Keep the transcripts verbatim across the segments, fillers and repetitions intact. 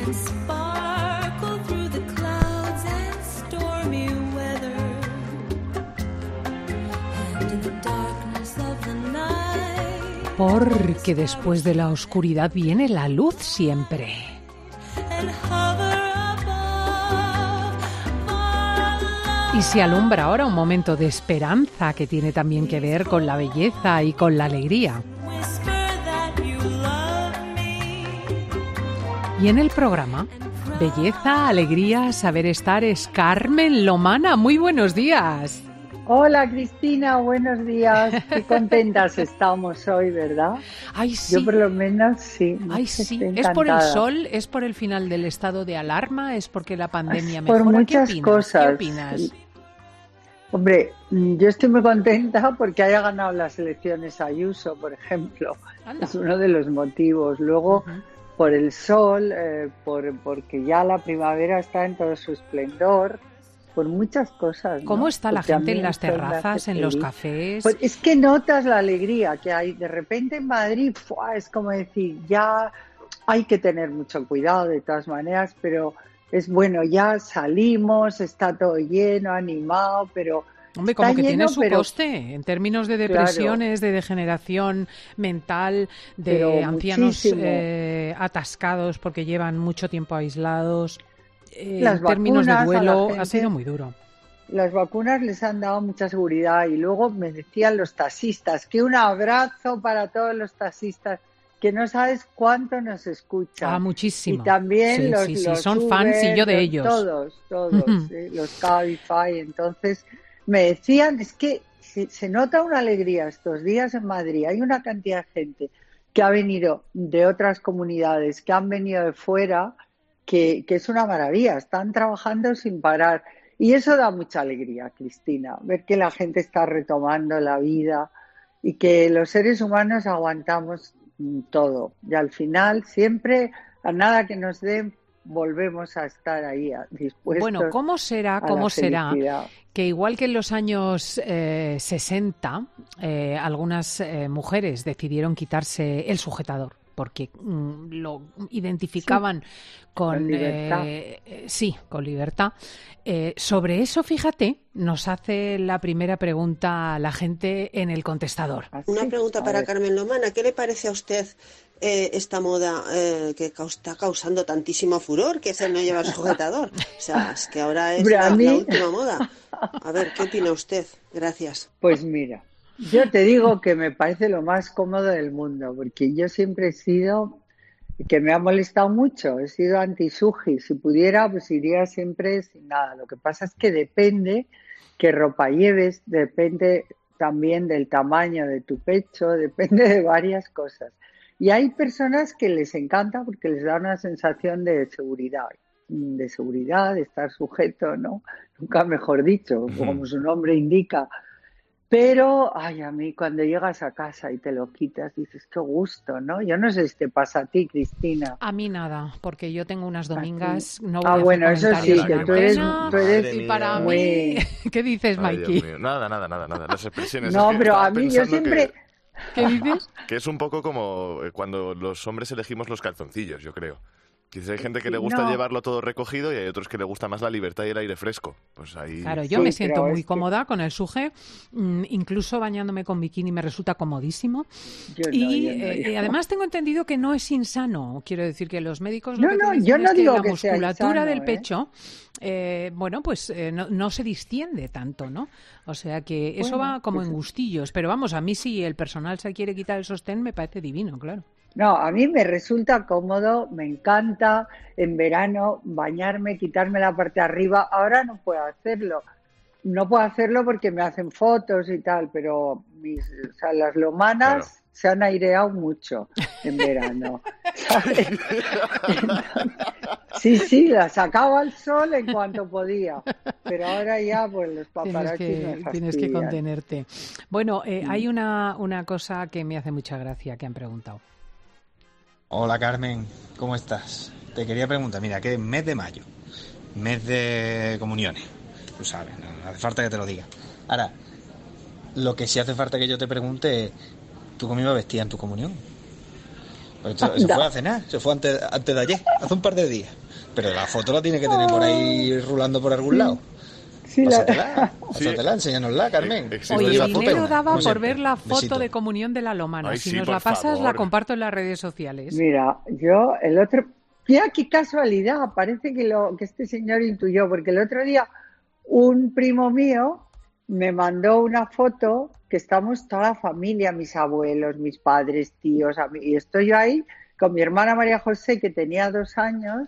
Porque después de la oscuridad viene la luz siempre. Y se alumbra ahora un momento de esperanza que tiene también que ver con la belleza y con la alegría. Y en el programa, belleza, alegría, saber estar, es Carmen Lomana. Muy buenos días. Hola Cristina, buenos días. Qué contentas estamos hoy, ¿verdad? Ay, sí. Yo por lo menos sí. Ay, sí. ¿Es por el sol? ¿Es por el final del estado de alarma? ¿Es porque la pandemia es mejora? Por muchas ¿Qué opinas? cosas. ¿Qué opinas? Hombre, yo estoy muy contenta porque haya ganado las elecciones Ayuso, por ejemplo. Anda. Es uno de los motivos. Luego, uh-huh. por el sol, eh, por porque ya la primavera está en todo su esplendor. Por muchas cosas, ¿no? ¿Cómo está la gente en las terrazas, en los cafés? Pues es que notas la alegría que hay. De repente en Madrid, ¡fua! Es como decir, ya hay que tener mucho cuidado de todas maneras, pero es bueno, ya salimos, está todo lleno, animado, pero... Hombre, como que lleno, tiene su pero, coste en términos de depresiones, claro, de degeneración mental, de pero ancianos eh, atascados porque llevan mucho tiempo aislados... Eh, Las en términos de duelo gente, ha sido muy duro. Las vacunas les han dado mucha seguridad y luego me decían los taxistas que un abrazo para todos los taxistas que no sabes cuánto nos escuchan. Ah, muchísimo. Y también sí, los, sí, sí. los son Uber, fans y yo de los, ellos. Todos, todos, ¿sí? Los Cabify. Entonces me decían, es que se, se nota una alegría estos días en Madrid. Hay una cantidad de gente que ha venido de otras comunidades, que han venido de fuera, Que, que es una maravilla, están trabajando sin parar y eso da mucha alegría, Cristina, ver que la gente está retomando la vida y que los seres humanos aguantamos todo y al final siempre a nada que nos den volvemos a estar ahí dispuestos. Bueno, ¿cómo será, cómo será que igual que en los años eh, sesenta eh, algunas eh, mujeres decidieron quitarse el sujetador? Porque mm, lo identificaban sí, con, con libertad. Eh, sí, con libertad. Eh, sobre eso, fíjate, nos hace la primera pregunta la gente en el contestador. ¿Ah, sí? Una pregunta a para ver. Carmen Lomana. ¿Qué le parece a usted eh, esta moda eh, que ca- está causando tantísimo furor, que es el no llevar sujetador? O sea, es que ahora es la, la última moda. A ver, ¿qué opina usted? Gracias. Pues mira. Yo te digo que me parece lo más cómodo del mundo, porque yo siempre he sido, que me ha molestado mucho, he sido anti-suji. Si pudiera, pues iría siempre sin nada. Lo que pasa es que depende qué ropa lleves, depende también del tamaño de tu pecho, depende de varias cosas. Y hay personas que les encanta porque les da una sensación de seguridad, de seguridad, de estar sujeto, ¿no? Nunca mejor dicho, como su nombre indica. Pero, ay, a mí cuando llegas a casa y te lo quitas, dices, qué gusto, ¿no? Yo no sé si te pasa a ti, Cristina. A mí nada, porque yo tengo unas domingas, no voy ah, a hacer bueno, eso sí, que tú eres... Tú eres y para mí... ¿Qué dices, Ay, Mikey? Nada, nada, nada, nada, las expresiones... No, es que pero a mí yo siempre... Que, ¿Qué dices? Que es un poco como cuando los hombres elegimos los calzoncillos, yo creo. Quizás hay gente que le gusta no. llevarlo todo recogido y hay otros que le gusta más la libertad y el aire fresco. Pues ahí... Claro, yo sí, me siento muy es cómoda que... con el suje, mm, incluso bañándome con bikini me resulta comodísimo. Yo no, y yo no, eh, yo. además tengo entendido que no es insano. Quiero decir que los médicos lo no, que te no, dicen yo no es digo que la que musculatura insano, del ¿eh? pecho, eh, bueno, pues eh, no, no se distiende tanto, ¿no? O sea que bueno, eso va como pues... en gustillos. Pero vamos, a mí si el personal se quiere quitar el sostén me parece divino, claro. No, a mí me resulta cómodo, me encanta en verano bañarme, quitarme la parte de arriba. Ahora no puedo hacerlo. No puedo hacerlo porque me hacen fotos y tal, pero mis, o sea, las lomanas claro. se han aireado mucho en verano. ¿Sabes? Entonces, sí, sí, las sacaba al sol en cuanto podía, pero ahora ya pues los paparazzis tienes que, me fastidian. Tienes que contenerte. Bueno, eh, mm. hay una, una cosa que me hace mucha gracia que han preguntado. Hola Carmen, ¿cómo estás? Te quería preguntar, mira, que es mes de mayo, mes de comuniones, tú sabes, no hace falta que te lo diga. Ahora, lo que sí hace falta que yo te pregunte es, ¿tú cómo ibas vestida en tu comunión? Se, se fue a cenar, se fue antes, antes de ayer, hace un par de días. Pero la foto la tiene que tener por ahí rulando por algún lado. Sí, pásatela, pásatela, sí. Enséñanosla, Carmen. Oye, el dinero daba por ver la foto Besito. de comunión de la Lomana. Ay, si sí, nos la pasas, favor. la comparto en las redes sociales. Mira, yo el otro... Mira qué casualidad, parece que, lo, que este señor intuyó, porque el otro día un primo mío me mandó una foto que estamos toda la familia, mis abuelos, mis padres, tíos, y estoy yo ahí con mi hermana María José, que tenía dos años,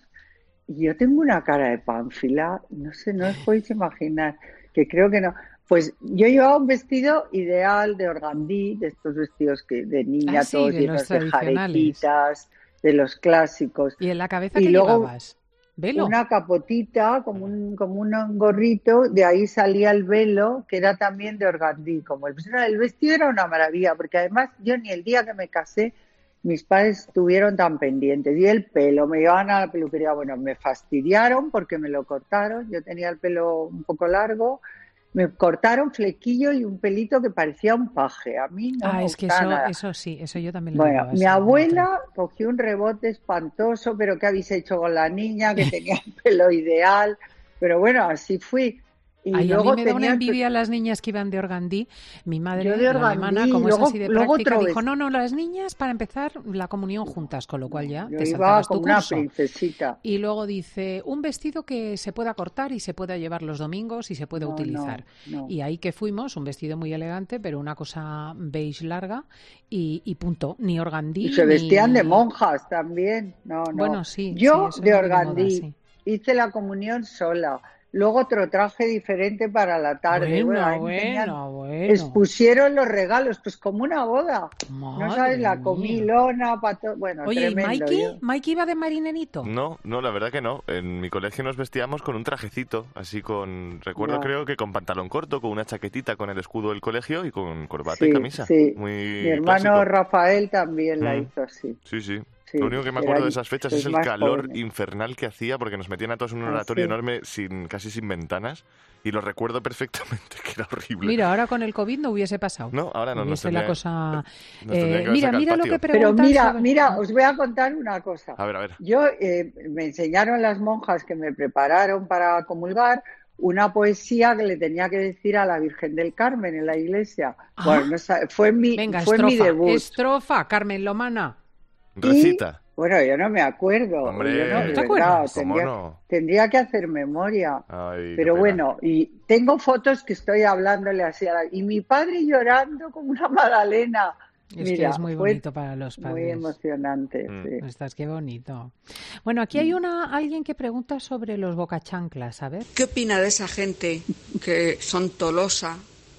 y yo tengo una cara de pánfila, no sé, no os podéis imaginar, que creo que no. Pues yo llevaba un vestido ideal de organdí, de estos vestidos que de niña, ah, sí, todos llenos de jaretitas, de los clásicos. ¿Y en la cabeza qué llevabas? ¿Velo? Una capotita, como un, como un gorrito, de ahí salía el velo, que era también de organdí. Como el, el vestido era una maravilla, porque además yo ni el día que me casé, mis padres estuvieron tan pendientes. Y el pelo, me llevaban a la peluquería, bueno, me fastidiaron porque me lo cortaron, yo tenía el pelo un poco largo, me cortaron flequillo y un pelito que parecía un paje. A mí no ah, me es que eso, nada. eso sí, eso yo también lo Bueno, llevaba, mi sí, abuela cogió un rebote espantoso, pero ¿qué habéis hecho con la niña? Que tenía el pelo ideal. Pero bueno, así fui. Y Ay, luego a mí me da una tenía... envidia a las niñas que iban de organdí. Mi madre, Yo de organdí, la alemana, como luego, es así de práctica, dijo, vez... no, no, las niñas para empezar la comunión juntas, con lo cual ya Yo te iba saltabas tu como una curso. princesita. Y luego dice, un vestido que se pueda cortar y se pueda llevar los domingos y se puede no, utilizar. No, no. Y ahí que fuimos, un vestido muy elegante, pero una cosa beige larga y, y punto, ni organdí. Y se vestían ni... de monjas también. No, no. Bueno, sí. Yo sí, de organdí de moda, sí. hice la comunión sola. Luego otro traje diferente para la tarde. Bueno, bueno, bueno, bueno. Expusieron los regalos, pues como una boda. Madre no sabes, la mía. comilona, pato... bueno, Oye, tremendo. ¿y Mikey? Yo... ¿Mikey iba de marinerito? No, no, la verdad que no. En mi colegio nos vestíamos con un trajecito, así con... Recuerdo, no. creo que con pantalón corto, con una chaquetita con el escudo del colegio y con corbata sí, y camisa. Sí. Muy Mi hermano clásico. Rafael también mm. la hizo así. Sí, sí. Sí, lo único que me acuerdo era, de esas fechas es el calor jóvenes. infernal que hacía porque nos metían a todos en un oratorio ah, sí. enorme, sin casi sin ventanas, y lo recuerdo perfectamente, que era horrible. Mira, ahora con el COVID no hubiese pasado. No, ahora no. Hubiese tendría, la cosa... Eh, mira, mira lo que preguntas. Pero mira, sobre... mira, os voy a contar una cosa. A ver, a ver. Yo, eh, me enseñaron las monjas que me prepararon para comulgar una poesía que le tenía que decir a la Virgen del Carmen en la iglesia. Ah. Bueno, no, fue mi, Venga, fue estrofa, mi debut. Estrofa, Carmen Lomana. Recita. Y, bueno, yo no me acuerdo. Hombre, yo no, ¿te acuerdas? Tendría, no? tendría que hacer memoria. Ay, pero bueno, y tengo fotos que estoy hablándole así a la... Y mi padre llorando como una magdalena. Es Mira, que es muy bonito para los padres. Muy emocionante, mm. sí. Estás, qué bonito. Bueno, aquí hay una alguien que pregunta sobre los bocachanclas, a ver. ¿Qué opina de esa gente que son tolosa,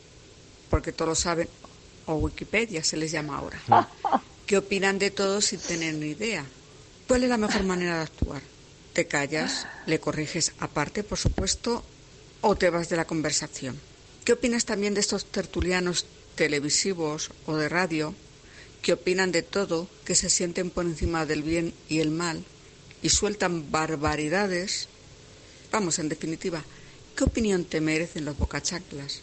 porque todos lo saben, o Wikipedia se les llama ahora? ¿Qué opinan de todo sin tener ni idea? ¿Cuál es la mejor manera de actuar? ¿Te callas, le corriges aparte, por supuesto, o te vas de la conversación? ¿Qué opinas también de estos tertulianos televisivos o de radio que opinan de todo, que se sienten por encima del bien y el mal y sueltan barbaridades? Vamos, en definitiva, ¿qué opinión te merecen los bocachanclas?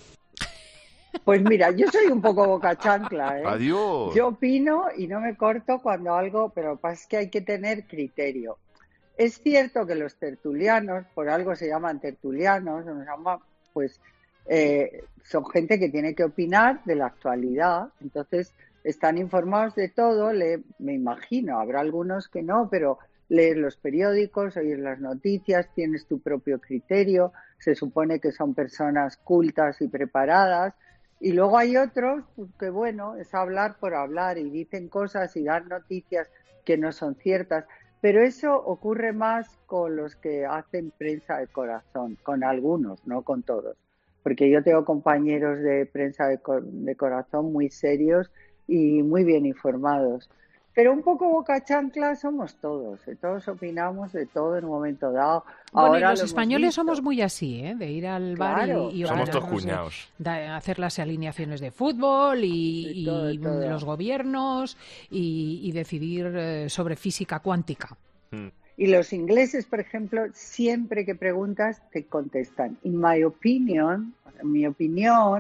Pues mira, yo soy un poco bocachancla, ¿eh? Adiós. Yo opino y no me corto cuando algo, pero lo que pasa es que hay que tener criterio. Es cierto que los tertulianos, por algo se llaman tertulianos, nos llaman, pues, eh, son gente que tiene que opinar de la actualidad, entonces están informados de todo, le, me imagino, habrá algunos que no, pero lees los periódicos, oyes las noticias, tienes tu propio criterio, se supone que son personas cultas y preparadas. Y luego hay otros pues, que, bueno, es hablar por hablar y dicen cosas y dan noticias que no son ciertas. Pero eso ocurre más con los que hacen prensa de corazón, con algunos, no con todos. Porque yo tengo compañeros de prensa de, co- de corazón muy serios y muy bien informados. Pero un poco boca chancla somos todos, ¿eh? Todos opinamos de todo en un momento dado. Bueno, Ahora y los lo españoles hemos visto. somos muy así, ¿eh? De ir al Claro, bar y, y somos todos opinarnos de- cuñados. de hacer las alineaciones de fútbol y, De todo, de y todo. los gobiernos y, y decidir eh, sobre física cuántica. Mm. Y los ingleses, por ejemplo, siempre que preguntas te contestan. In my opinion, en mi opinión,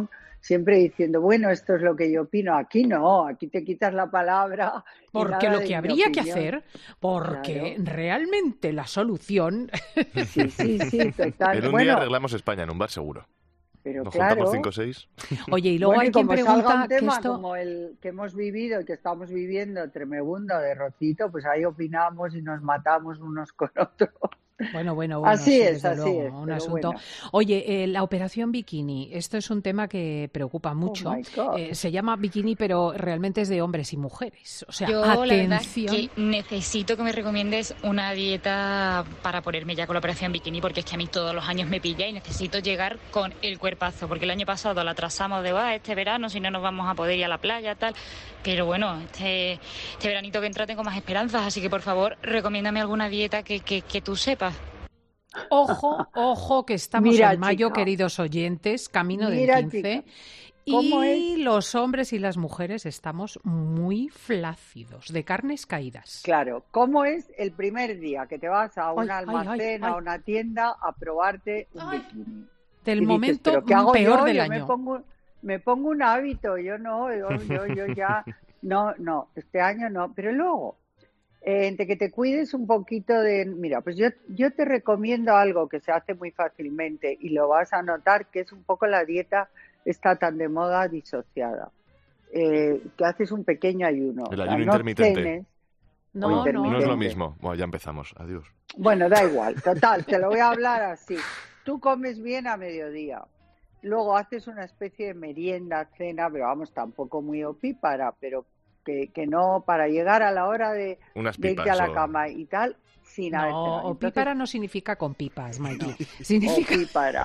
siempre diciendo, bueno, esto es lo que yo opino. Aquí no, aquí te quitas la palabra. Porque lo que habría que hacer, porque claro. realmente la solución... Sí, sí, sí, total. En un bueno, día arreglamos España, en un bar seguro. Pero Nos claro. juntamos cinco o seis. Oye, y luego bueno, hay y quien como pregunta salga un tema que esto... como el que hemos vivido y que estamos viviendo, tremebundo de Rocito, pues ahí opinamos y nos matamos unos con otros. Bueno, bueno, bueno, así sí, es, desde así luego, es, un pero asunto. bueno. Oye, eh, la operación bikini, esto es un tema que preocupa mucho. Oh my God. Eh, se llama bikini, pero realmente es de hombres y mujeres. O sea, yo atención. La verdad que necesito que me recomiendes una dieta para ponerme ya con la operación bikini, porque es que a mí todos los años me pilla y necesito llegar con el cuerpazo, porque el año pasado la atrasamos de va este verano, si no nos vamos a poder ir a la playa, tal. Pero bueno, este, este veranito que entra tengo más esperanzas, así que por favor, recomiéndame alguna dieta que, que, que tú sepas. Ojo, ojo, que estamos Mira, en mayo, chica. queridos oyentes, camino Mira, del quince. chica. ¿Cómo Y es? los hombres y las mujeres estamos muy flácidos, de carnes caídas. Claro, ¿cómo es el primer día que te vas a un Ay, ay, almacén, ay, a ay. una tienda a probarte un Ay. bikini? Del Y dices, momento ¿pero qué hago peor yo? del Yo año. Me pongo, me pongo un hábito, yo no, yo, yo, yo ya, no, no, este año no, pero luego, eh, entre que te cuides un poquito de, mira, pues yo, yo te recomiendo algo que se hace muy fácilmente y lo vas a notar, que es un poco la dieta está tan de moda disociada, eh, que haces un pequeño ayuno. El O sea, ayuno no intermitente. cenes, No, o no, No es lo intermitente. mismo. Bueno, ya empezamos. Adiós. Bueno, da igual, total, te lo voy a hablar así. Tú comes bien a mediodía, luego haces una especie de merienda, cena, pero vamos, tampoco muy opípara, pero que, que no, para llegar a la hora de, Unas de irte pipas a la o- cama y tal, sin haber No, cenado. opípara no significa con pipas, Mikey. Entonces, Significa opípara.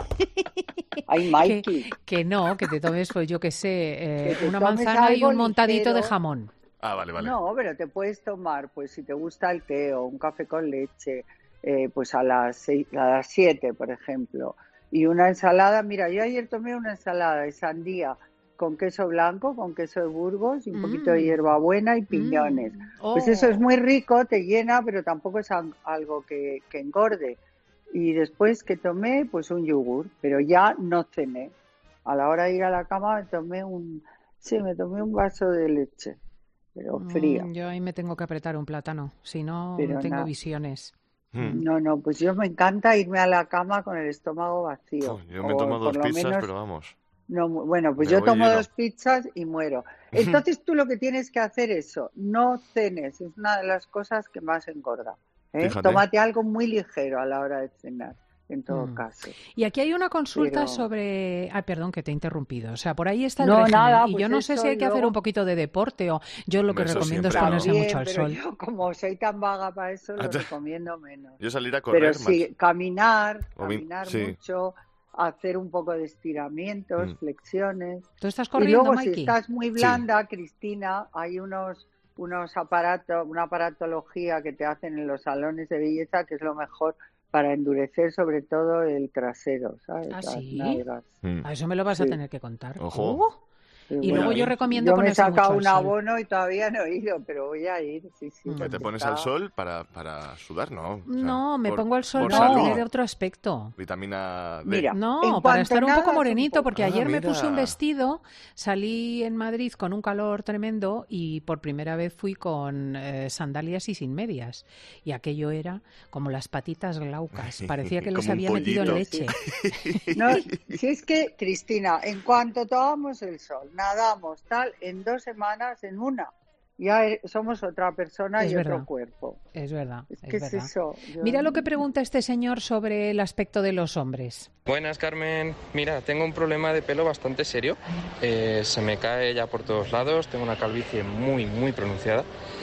Ay, que, Mikey, que no, que te tomes, pues yo qué sé, eh, que te una tomes manzana y algo un montadito de ligero. jamón. Ah, vale, vale. No, pero te puedes tomar, pues si te gusta el té o un café con leche, eh, pues a las seis, a las siete, por ejemplo. Y una ensalada, mira, yo ayer tomé una ensalada de sandía con queso blanco, con queso de Burgos y un Mm. poquito de hierbabuena y piñones. Mm. Pues eso es Oh. muy rico, te llena, pero tampoco es al- algo que, que engorde. Y después que tomé, pues un yogur, pero ya no cené. A la hora de ir a la cama me tomé un, sí, me tomé un vaso de leche, pero fría. Mm, yo ahí me tengo que apretar un plátano, si no Pero tengo nada. visiones. Hmm. No, no, pues yo me encanta irme a la cama con el estómago vacío. Oh, yo me o tomo dos por lo pizzas, menos pero vamos. no, mu- bueno, pues Me yo voy tomo lleno. dos pizzas y muero. Entonces tú lo que tienes que hacer es eso, no cenes, es una de las cosas que más engorda. ¿eh? Fíjate. Tómate algo muy ligero a la hora de cenar, en todo Mm. caso. Y aquí hay una consulta Pero- sobre... Ay, perdón, que te he interrumpido. O sea, por ahí está el No, régimen. nada, y pues yo no sé eso, si hay y que hacer luego- un poquito de deporte o yo lo que Eso recomiendo es siempre, ponerse claro. mucho al pero sol. yo como soy tan vaga para eso, lo recomiendo menos. Yo salir a correr Pero más. sí, caminar, O bien- caminar sí. mucho, hacer un poco de estiramientos, Mm. flexiones. ¿Tú estás Y corriendo, luego, si Mikey? estás muy blanda, Cristina, hay unos unos aparatos, una aparatología que te hacen en los salones de belleza, que es lo mejor para endurecer sobre todo el trasero, ¿sabes? ¿Ah, Las sí? nalgas. Hmm. A eso me lo vas a Sí. tener que contar. Ojo. Uh, Sí, Y bueno, luego yo bien. recomiendo yo me he ponerse mucho sacado al un sol. abono y todavía no he ido, pero voy a ir, sí, sí. Mm. ¿Que porque te pones está- al sol para, para sudar? No. O sea, No, me por- pongo al sol por para salud. tener otro aspecto. Vitamina D. Mira, No, en para cuanto estar un nadas poco un morenito, poco. porque Ah, ayer me mira. puse un vestido, salí en Madrid con un calor tremendo y por primera vez fui con eh, sandalias y sin medias. Y aquello era como las patitas glaucas, parecía que les Como un había metido en pollito. leche. No, si es que, Cristina, en cuanto tomamos el sol, nadamos, tal, en dos semanas, en una, ya e- somos otra persona Es y verdad. otro cuerpo. Es verdad, Es es que es verdad. eso. yo- Mira lo que pregunta este señor sobre el aspecto de los hombres. Buenas, Carmen. Mira, tengo un problema de pelo bastante serio. Eh, se me cae ya por todos lados, tengo una calvicie muy, muy pronunciada.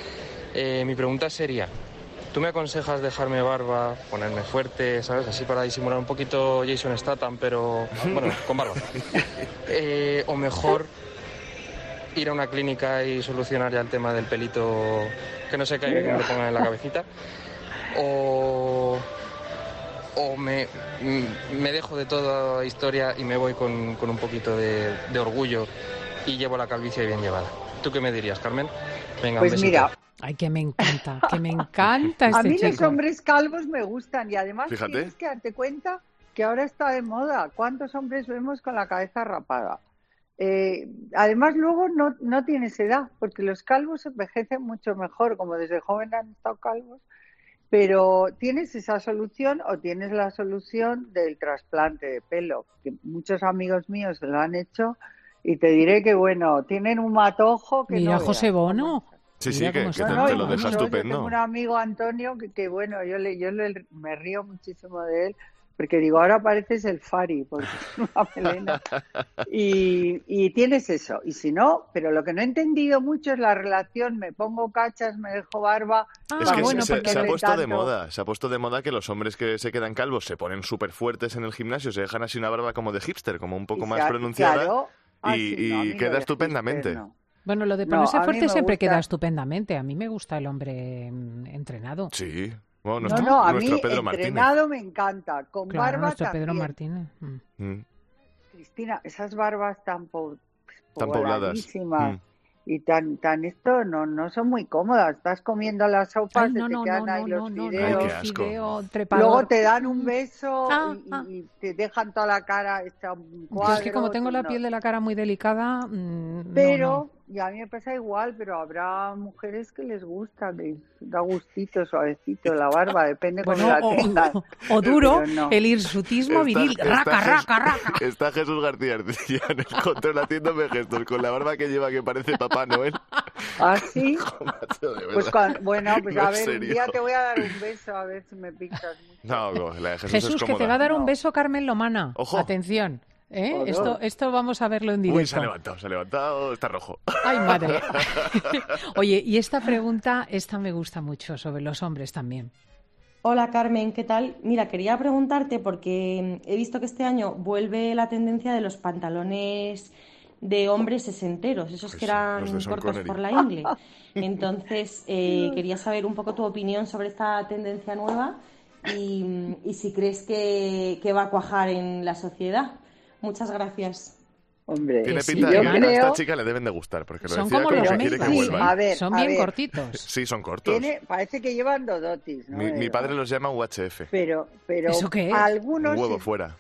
Eh, mi pregunta sería, ¿tú me aconsejas dejarme barba, ponerme fuerte, ¿sabes? Así para disimular un poquito Jason Statham, pero, bueno, con barba. Eh, o mejor ir a una clínica y solucionar ya el tema del pelito que no se caiga, que me lo pongan en la cabecita. O... o me, mm, me dejo de toda historia y me voy con, con un poquito de, de orgullo y llevo la calvicie bien llevada. ¿Tú qué me dirías, Carmen? Venga, Pues un besito. mira, Ay, que me encanta, que me encanta este a mí los chico. hombres calvos me gustan y además Fíjate. tienes que darte cuenta que ahora está de moda. ¿Cuántos hombres vemos con la cabeza rapada? Eh, además, luego no, no tienes edad, porque los calvos envejecen mucho mejor, como desde joven han estado calvos, pero tienes esa solución o tienes la solución del trasplante de pelo, que muchos amigos míos se lo han hecho y te diré que, bueno, tienen un matojo que Mira, no José veas. Bono. Sí, sí, Mira que, cómo que está. te, No, no, te lo deja muchos. Yo estupendo. tengo un amigo, Antonio, que, que bueno, yo le, yo le, me río muchísimo de él, porque digo, ahora pareces el Fari, porque es una melena. Y, y tienes eso. Y si no, pero lo que no he entendido mucho es la relación, me pongo cachas, me dejo barba. Ah, Es que bueno, se, porque se ha no puesto tanto. de moda, se ha puesto de moda que los hombres que se quedan calvos se ponen súper fuertes en el gimnasio, se dejan así una barba como de hipster, como un poco Y más se ha- pronunciada, claro. Ah, y, sí, no, a y mí lo queda de estupendamente. hipster, no. Bueno, lo de No, ponerse a mí fuerte me siempre gusta- queda estupendamente. A mí me gusta el hombre mm, entrenado. Sí, bueno, No, nuestro, no, a nuestro mí Pedro Martínez. entrenado me encanta, con Claro, barba nuestro también. Pedro Martínez. Mm. Mm, Cristina, esas barbas tan, po Tan pobladas. pobladísimas Mm. y tan, tan esto no, no son muy cómodas. Estás comiendo las sopas, Ay, se no, te no, quedan no, ahí no, los no, no, fideos. no, Ay, el qué asco. fideo trepador. Luego te dan un beso Ah, y, ah. y- y te dejan toda la cara hecha un Yo es que como cuadro, tengo tú la no. piel de la cara muy delicada, mm, no, Pero, no. y a mí me pasa igual, pero habrá mujeres que les gusta, les da gustito, suavecito la barba, depende cómo Bueno, la o, tengan. o duro, Pero no. el hirsutismo Está- viril. está Raca, Jes- raca, raca. Está Jesús García Arcilla en el control haciéndome gestos con la barba que lleva que parece Papá Noel. ¿Ah, sí? Macho, de Pues verdad. cuan- bueno, pues No, a en ver, un serio. día te voy a dar un beso, a ver si me pinchas mucho. No, no, la de Jesús, Jesús, es que te cómoda. va a dar un No. beso Carmen Lomana. Ojo. Atención. ¿eh? Joder. Esto, esto vamos a verlo en directo. Uy, se ha levantado, se ha levantado, está rojo. Ay, madre. Oye, y esta pregunta, esta me gusta mucho, sobre los hombres también. Hola Carmen, ¿qué tal? Mira, quería preguntarte porque he visto que este año vuelve la tendencia de los pantalones de hombres sesenteros, esos Pues que sí, eran los de Sean cortos Connery. por la ingle. Entonces, eh, quería saber un poco tu opinión sobre esta tendencia nueva y, y si crees que, que va a cuajar en la sociedad. Muchas gracias. Hombre, Tiene sí, pinta yo que a creo- esta chica le deben de gustar, porque lo Son decía como como los que quiere que Macy's, vuelvan. A ver, Son a bien ver. cortitos. Sí, son cortos. Tiene, parece que llevan dodotis, ¿no? Mi, mi Eh, padre los llama U H F. Pero, pero ¿Eso qué es? algunos Un huevo sí- fuera.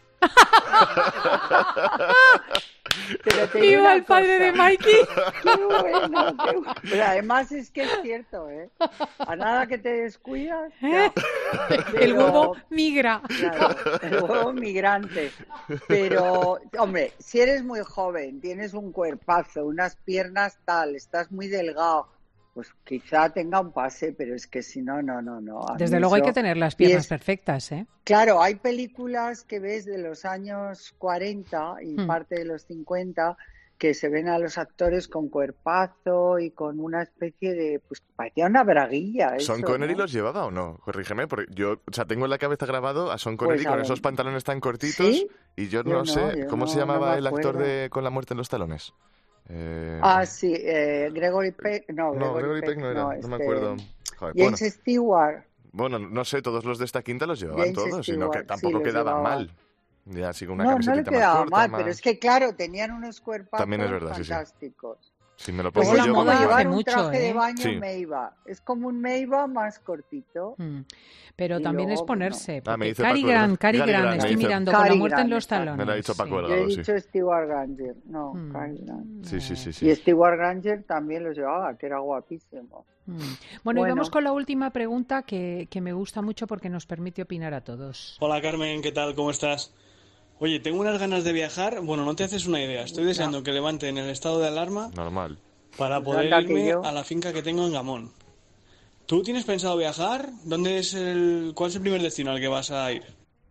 pero te digo ¡Viva una el padre de cosa. Mikey! Qué bueno, qué bueno. Pero además es que es cierto, ¿eh? A nada que te descuidas. ya. El Pero- huevo migra. Claro, el huevo migrante. Pero, hombre, si eres muy joven, tienes un cuerpazo, unas piernas tal, estás muy delgado, pues quizá tenga un pase, pero es que si no, no, no, no. A mí Desde luego hay eso- que tener las y piernas es- perfectas, ¿eh? Claro, hay películas que ves de los años cuarenta y Hmm. parte de los cincuenta que se ven a los actores con cuerpazo y con una especie de, pues parecía una braguilla. ¿Sean eso, Connery ¿no? los llevaba o no? Corrígeme, porque yo, o sea, tengo en la cabeza grabado a Sean Connery Pues, a con ver. esos pantalones tan cortitos ¿Sí? y yo Yo no, no, sé, yo ¿cómo no- se llamaba no me el actor acuerdo. de Con la muerte en los talones? Eh, Ah, sí, eh, Gregory Peck, no, no, Gregory, Gregory Peck, Peck no era, no, me este, acuerdo. Joder, bueno, James Stewart. bueno, no sé, todos los de esta quinta los llevaban James todos, sino que Stewart, tampoco sí, los quedaban llevaba. mal. Ya, así con una No, no camisetita le quedaba más corta, mal, más... pero es que claro, tenían unos cuerpazos También es verdad, sí, sí. fantásticos. Si me lo Pues pongo Luego es la yo, como moda como- hace llevar un mucho, traje de ¿eh? baño Sí. Meiba. Es como un Meiba más cortito. Mm. Pero Y también luego, es ponerse. Ah, me porque dice Cary Paco, Grant, Cary Cary Grant, Grant, me estoy dice. mirando con la Cary muerte en Grant, los exacto. talones. Me lo ha dicho Paco sí. Delgado. Yo he Claro, sí. dicho Stewart Granger. No, Mm. Cary Grant. Sí, sí, sí, Y sí. Stewart Granger también los llevaba, que era guapísimo. Mm. Bueno, y Bueno. vamos con la última pregunta que, que me gusta mucho porque nos permite opinar a todos. Hola Carmen, ¿qué tal? ¿Cómo estás? Oye, tengo unas ganas de viajar. Bueno, no te haces una idea. Estoy deseando que levanten el estado de alarma Normal. para Pues poder anda que irme yo. a la finca que tengo en Gamón. ¿Tú tienes pensado viajar? ¿Dónde es el, ¿Cuál es el primer destino al que vas a ir?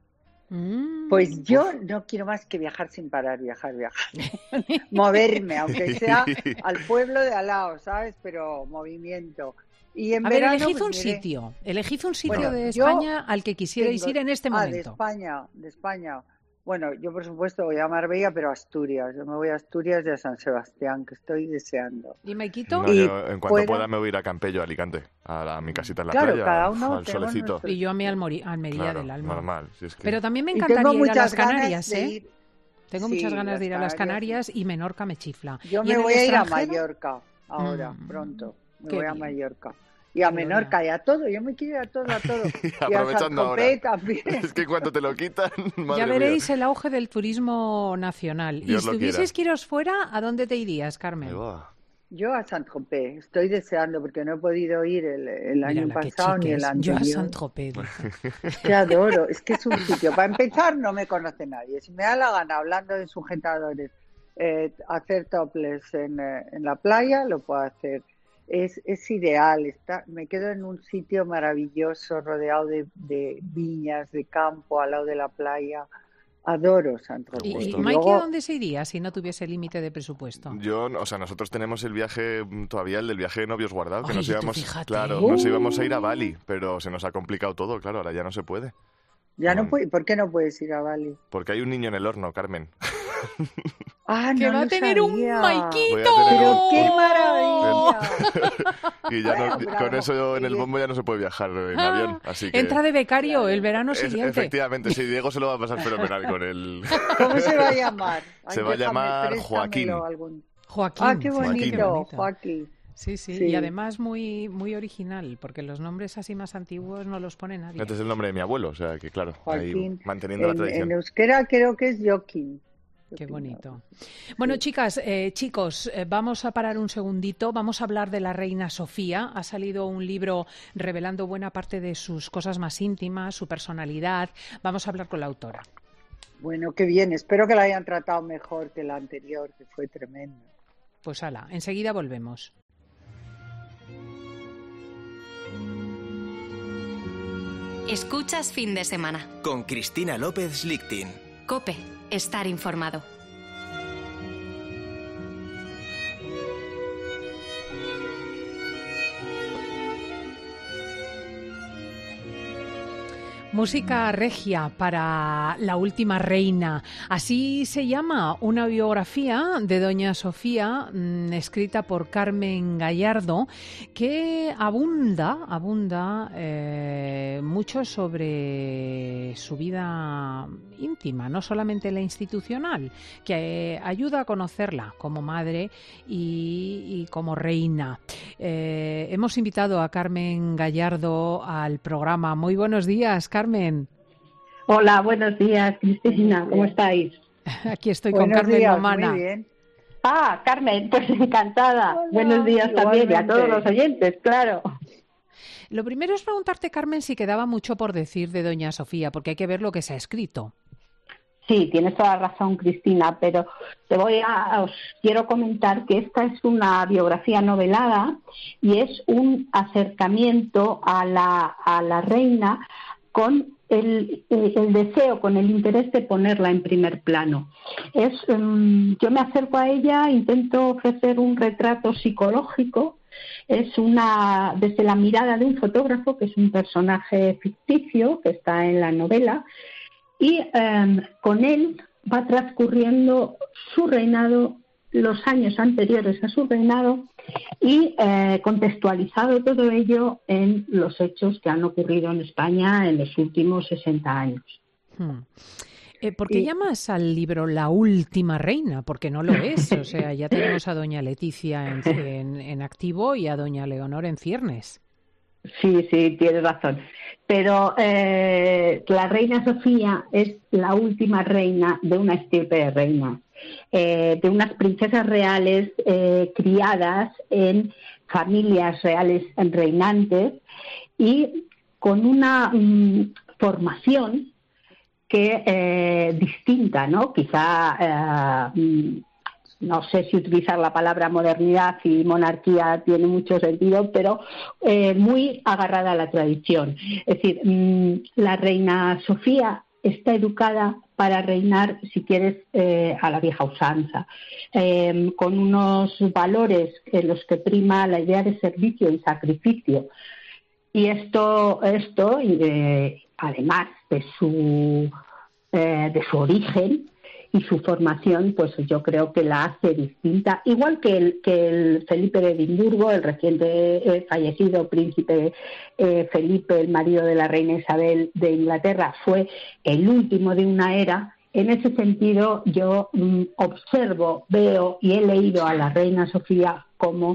Mm. Pues yo no quiero más que viajar sin parar, viajar, viajar. Moverme, aunque sea al pueblo de al lado, ¿sabes? Pero movimiento. Y en A ver, verano, elegid pues, un miré. sitio. Elegid un sitio Bueno, de yo España al que quisierais Tengo- ir en este Ah, de momento. España, de España. Bueno, yo por supuesto voy a Marbella, pero a Asturias. Yo me voy a Asturias y a San Sebastián, que estoy deseando. ¿Y Maikito? No, Y yo en cuanto fuera- pueda me voy a ir a Campello, a Alicante, a, la- a mi casita en la Claro, playa, cada uno al tenemos solecito. nuestro- Y yo a mi Almori- Almería Claro, del alma. normal. Si es que... Pero también me Y encantaría tengo ir a muchas las ganas Canarias, de ¿eh? ir- Tengo Sí, muchas ganas las de ir a las Canarias, Canarias y Menorca me chifla. Yo ¿Y me en el voy a ir a extranjero? Mallorca ahora, Mm, pronto. Me qué voy a bien. Mallorca. Y a Menorca y a todo, yo me quiero ir a todo, a todo. Y a Saint-Tropez también. Es que cuando te lo quitan, madre Ya veréis mía. el auge del turismo nacional. Dios y si tuvieses quiera. que iros fuera, ¿a dónde te irías, Carmen? Yo a Saint-Tropez, estoy deseando porque no he podido ir el, el Mira año la que pasado ni chique el es. anterior. Yo a Saint-Tropez. Te adoro, es que es un sitio. Para empezar, no me conoce nadie. Si me da la gana, hablando de sujetadores, eh, hacer topless en, eh, en la playa, lo puedo hacer. Es, es ideal, está, me quedo en un sitio maravilloso, rodeado de, de viñas, de campo, al lado de la playa. Adoro Saint-Tropez. ¿Y, y Y Mikey luego- a dónde se iría si no tuviese límite de presupuesto? Yo, o sea, nosotros tenemos el viaje, mm, todavía el del viaje de novios guardado, que Ay, nos tú íbamos, fíjate. claro, Uh. nos íbamos a ir a Bali, pero se nos ha complicado todo, claro, ahora ya no se puede. Ya no Mm. puede, ¿por qué no puedes ir a Bali? Porque hay un niño en el horno, Carmen. Ah, ¡Que no va a lo tener un sabía. Maikito! Voy a tener Pero un- qué un- maravilla. Y ya no- Bueno, pero con a- eso en el y- bombo ya no se puede viajar en Ah, avión, así que... Entra de becario el verano Es- siguiente. efectivamente, sí, Diego se lo va a pasar fenomenal con el... ¿Cómo se va a llamar? Se Ay, va a déjame, llamar préstamelo Joaquín. algún- Joaquín. Ah, qué fíjate bonito, qué bonito. Joaquín. Sí, sí, Sí. y además muy muy original, porque los nombres así más antiguos no los pone nadie. Este es el nombre de mi abuelo, o sea que claro, ahí Joaquín. manteniendo la En, tradición. en euskera creo que es Joaquín. Qué bonito. Bueno, chicas, eh, chicos, eh, vamos a parar un segundito. Vamos a hablar de la reina Sofía. Ha salido un libro revelando buena parte de sus cosas más íntimas, su personalidad. Vamos a hablar con la autora. Bueno, qué bien. Espero que la hayan tratado mejor que la anterior, que fue tremenda. Pues ala, enseguida volvemos. Escuchas fin de semana. Con Cristina López Lichtin. COPE. Estar informado. Música regia para La última reina. Así se llama una biografía de doña Sofía, mmm, escrita por Carmen Gallardo, que abunda, abunda eh, mucho sobre su vida íntima, no solamente la institucional, que eh, ayuda a conocerla como madre y, y como reina. Eh, hemos invitado a Carmen Gallardo al programa. Muy buenos días, Carmen. Hola, buenos días, Cristina, ¿cómo estáis? Aquí estoy Buenos con Carmen días, Lomana. muy bien. Ah, Carmen, pues encantada. Hola, buenos días también y a todos igualmente. los oyentes, claro. Lo primero es preguntarte, Carmen, si quedaba mucho por decir de doña Sofía, porque hay que ver lo que se ha escrito. Sí, tienes toda la razón, Cristina, pero te voy a, os quiero comentar que esta es una biografía novelada y es un acercamiento a la, a la reina con el, el deseo, con el interés de ponerla en primer plano. Es, um, yo me acerco a ella, intento ofrecer un retrato psicológico. Es una desde la mirada de un fotógrafo, que es un personaje ficticio que está en la novela, y eh, con él va transcurriendo su reinado, los años anteriores a su reinado, y eh, contextualizado todo ello en los hechos que han ocurrido en España en los últimos sesenta años. Hmm. Eh, ¿Por qué Y- llamas al libro La última reina? Porque no lo es. O sea, ya tenemos a doña Leticia en, en, en activo y a doña Leonor en ciernes. Sí, sí, tienes razón. Pero eh, la reina Sofía es la última reina de una estirpe de reinas, eh, de unas princesas reales eh, criadas en familias reales reinantes y con una mm, formación que eh, distinta, ¿no? Quizá eh, mm, no sé si utilizar la palabra modernidad y monarquía tiene mucho sentido, pero eh, muy agarrada a la tradición. Es decir, mmm, la reina Sofía está educada para reinar, si quieres, eh, a la vieja usanza, eh, con unos valores en los que prima la idea de servicio y sacrificio. Y esto, esto eh, además de su, eh, de su origen y su formación, pues yo creo que la hace distinta, igual que el, que el Felipe de Edimburgo, el reciente eh, fallecido príncipe eh, Felipe, el marido de la reina Isabel de Inglaterra, fue el último de una era. En ese sentido, yo mm, observo, veo y he leído a la reina Sofía como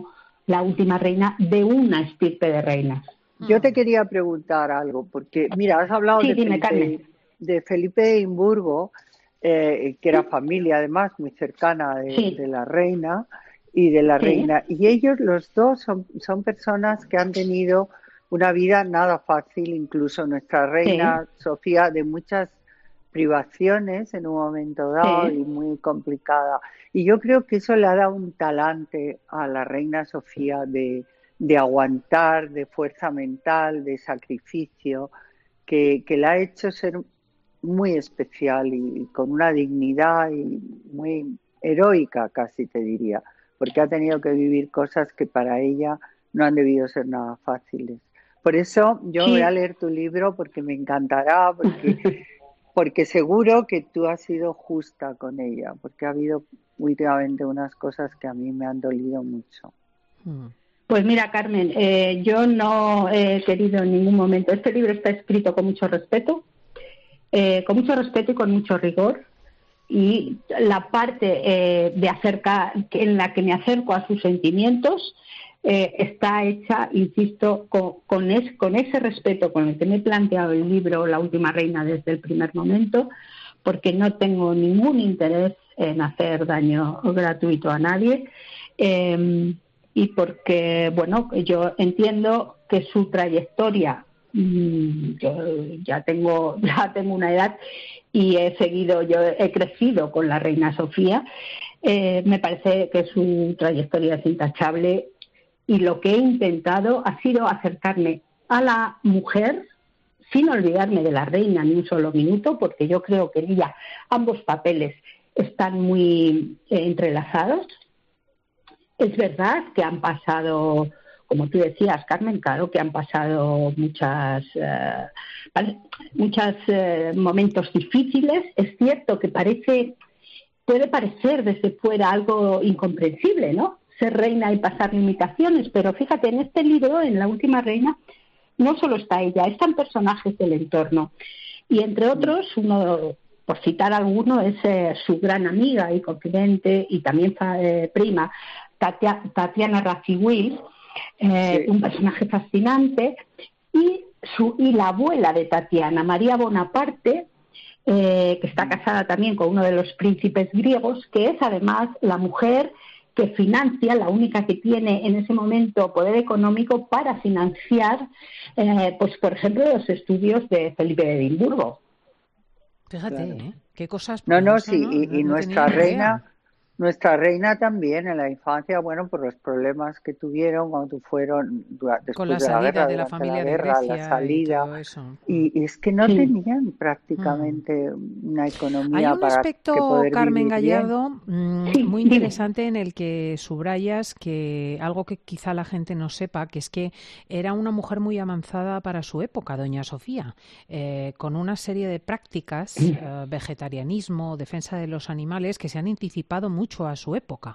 la última reina de una estirpe de reinas. Yo te quería preguntar algo, porque mira, has hablado sí, de, dime, Felipe, de Felipe de Edimburgo, eh, que era familia además muy cercana de, sí. de la reina y de la sí. reina, y ellos los dos son, son personas que han tenido una vida nada fácil, incluso nuestra reina sí. Sofía, de muchas privaciones en un momento dado sí. y muy complicada. Y yo creo que eso le ha dado un talante a la reina Sofía de, de aguantar, de fuerza mental, de sacrificio, que, que la ha hecho ser muy especial y, y con una dignidad y muy heroica, casi te diría, porque ha tenido que vivir cosas que para ella no han debido ser nada fáciles. Por eso yo sí. voy a leer tu libro porque me encantará, porque, porque seguro que tú has sido justa con ella, porque ha habido últimamente unas cosas que a mí me han dolido mucho. Pues mira, Carmen, eh, yo no he querido en ningún momento, este libro está escrito con mucho respeto, eh, con mucho respeto y con mucho rigor, y la parte eh, de acerca, en la que me acerco a sus sentimientos eh, está hecha, insisto, con, con, es, con ese respeto con el que me he planteado el libro La última reina desde el primer momento, porque no tengo ningún interés en hacer daño gratuito a nadie, eh, y porque, bueno, yo entiendo que su trayectoria, mmm, yo ya tengo, ya tengo una edad y he seguido, yo he crecido con la reina Sofía, eh, me parece que su trayectoria es intachable, y lo que he intentado ha sido acercarme a la mujer sin olvidarme de la reina ni un solo minuto, porque yo creo que en ella ambos papeles están muy eh, entrelazados. Es verdad que han pasado, como tú decías, Carmen, claro que han pasado muchas, eh, muchos eh, momentos difíciles. Es cierto que parece, puede parecer desde fuera algo incomprensible, ¿no? Ser reina y pasar limitaciones, pero fíjate, en este libro, en La última reina, no solo está ella, están personajes del entorno. Y entre otros, uno, por citar alguno, es eh, su gran amiga y confidente y también eh, prima, Tatia, Tatiana Radziwiłł, eh, sí. un personaje fascinante, y, su, y la abuela de Tatiana, María Bonaparte, eh, que está casada también con uno de los príncipes griegos, que es además la mujer que financia, la única que tiene en ese momento poder económico para financiar, eh, pues por ejemplo, los estudios de Felipe de Edimburgo. Fíjate, claro. ¿eh? Qué cosas. No, no, sí, ¿no? y, y no nuestra reina, nuestra reina también en la infancia, bueno, por los problemas que tuvieron cuando fueron después con la de salida la guerra, de la familia la guerra, de Grecia la salida, y todo eso. Y, y es que no sí. tenían prácticamente mm. una economía Hay un para aspecto, que poder Carmen vivir Gallardo, bien. Sí, muy interesante dime. En el que subrayas que algo que quizá la gente no sepa, que es que era una mujer muy avanzada para su época, doña Sofía, eh, con una serie de prácticas, eh, vegetarianismo, defensa de los animales, que se han anticipado mucho a su época.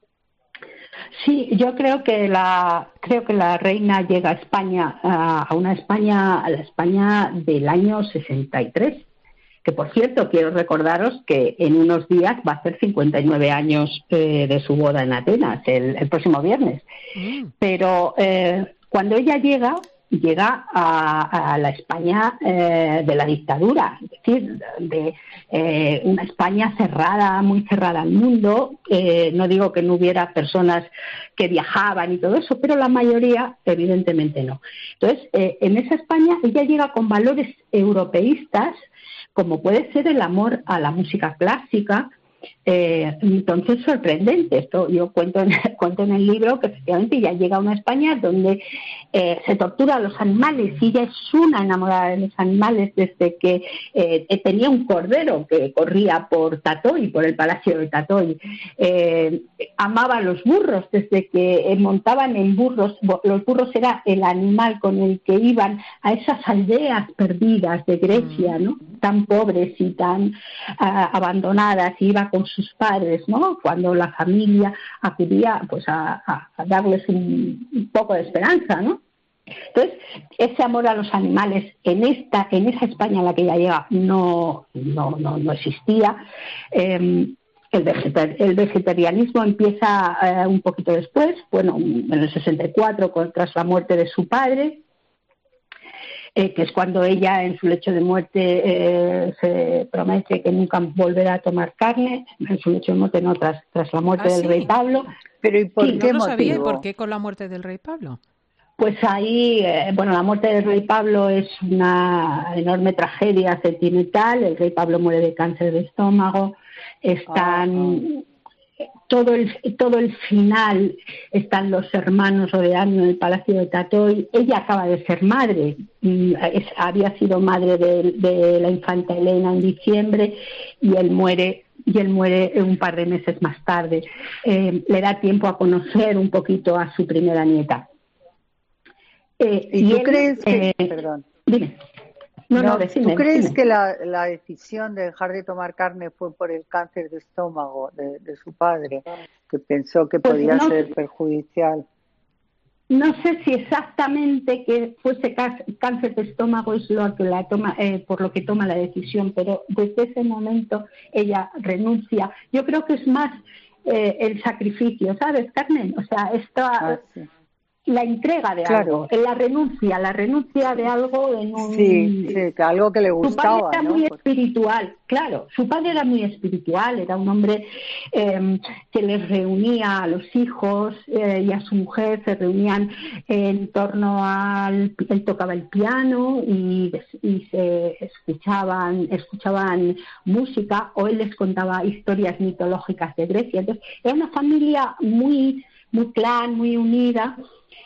Sí, yo creo que la creo que la reina llega a España, a una España, a la España del año sesenta y tres, que por cierto quiero recordaros que en unos días va a hacer cincuenta y nueve años eh, de su boda en Atenas, el, el próximo viernes. Mm. Pero eh, cuando ella llega, llega a, a la España eh, de la dictadura, es decir, de eh, una España cerrada, muy cerrada al mundo. Eh, no digo que no hubiera personas que viajaban y todo eso, pero la mayoría evidentemente no. Entonces, eh, en esa España ella llega con valores europeístas, como puede ser el amor a la música clásica. Eh, entonces, sorprendente. Esto yo cuento en, cuento en el libro que efectivamente ya llega a una España donde eh, se tortura a los animales, y ella es una enamorada de los animales desde que eh, tenía un cordero que corría por Tatoy, por el palacio de Tatoy. Eh, amaba a los burros desde que montaban en burros. Los burros era el animal con el que iban a esas aldeas perdidas de Grecia, ¿no? Tan pobres y tan uh, abandonadas, y iba con sus padres, ¿no? Cuando la familia acudía pues a, a, a darles un, un poco de esperanza, ¿no? Entonces, ese amor a los animales en esta, en esa España en la que ella llega no, no, no, no existía. Eh, el, vegetar el vegetarianismo empieza eh, un poquito después, bueno, en el sesenta y cuatro, con, tras la muerte de su padre, eh, que es cuando ella en su lecho de muerte eh, se promete que nunca volverá a tomar carne, en su lecho de muerte no, tras, tras la muerte ¿Ah, del sí? rey Pablo. Pero ¿y por sí, qué no lo motivo? sabía, ¿y por qué con la muerte del rey Pablo? Pues ahí, eh, bueno, la muerte del rey Pablo es una enorme tragedia sentimental. El rey Pablo muere de cáncer de estómago. Están ah, todo el todo el final, están los hermanos rodeando en el palacio de Tatoy. Ella acaba de ser madre, es, había sido madre de, de la infanta Elena en diciembre y él muere. Y él muere un par de meses más tarde. Eh, le da tiempo a conocer un poquito a su primera nieta. Eh, ¿Y, y tú él, crees que, eh, perdón, dime, no, no, no decime, ¿tú crees decime. que la, la decisión de dejar de tomar carne fue por el cáncer de estómago de, de su padre, que pensó que pues podía no, ser perjudicial? No sé si exactamente que fuese cáncer de estómago es lo que la toma, eh, por lo que toma la decisión, pero desde ese momento ella renuncia. Yo creo que es más eh, el sacrificio, ¿sabes, Carmen? O sea, esta, ah, sí. la entrega de claro. algo, la renuncia, la renuncia de algo en un... Sí, sí, que algo que le gustaba. Su padre era ¿no? muy espiritual, claro, su padre era muy espiritual, era un hombre eh, que les reunía a los hijos eh, y a su mujer, se reunían en torno al... Él tocaba el piano y, y se escuchaban, escuchaban música, o él les contaba historias mitológicas de Grecia. Entonces, era una familia muy, muy clan, muy unida.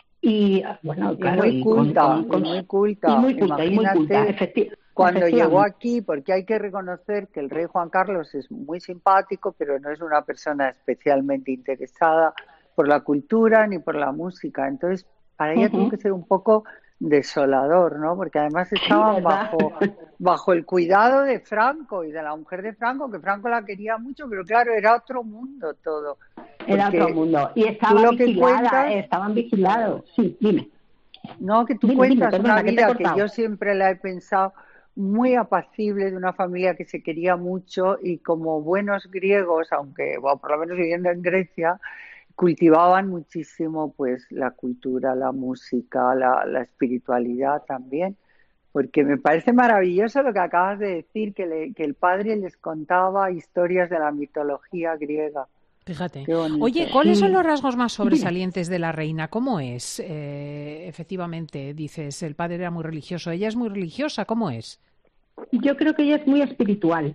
Y bueno, claro, y muy culta, y con, con, con, y muy culta, y muy culta, y muy culta, efecti cuando llegó aquí, porque hay que reconocer que el rey Juan Carlos es muy simpático, pero no es una persona especialmente interesada por la cultura ni por la música, entonces para ella uh-huh. tuvo que ser un poco desolador, ¿no? Porque además estaban bajo, bajo el cuidado de Franco y de la mujer de Franco, que Franco la quería mucho, pero claro, era otro mundo todo. Era otro mundo. Y estaba vigilada, cuentas, estaban vigilados. Sí, dime. No, que tú dime, cuentas dime, perdona, una vida que, que yo siempre la he pensado muy apacible, de una familia que se quería mucho y como buenos griegos, aunque bueno, por lo menos viviendo en Grecia, cultivaban muchísimo pues la cultura, la música, la, la espiritualidad también. Porque me parece maravilloso lo que acabas de decir, que, le, que el padre les contaba historias de la mitología griega. Fíjate. Oye, ¿cuáles son los rasgos más sobresalientes de la reina? ¿Cómo es? Eh, efectivamente, dices, el padre era muy religioso. ¿Ella es muy religiosa? ¿Cómo es? Yo creo que ella es muy espiritual.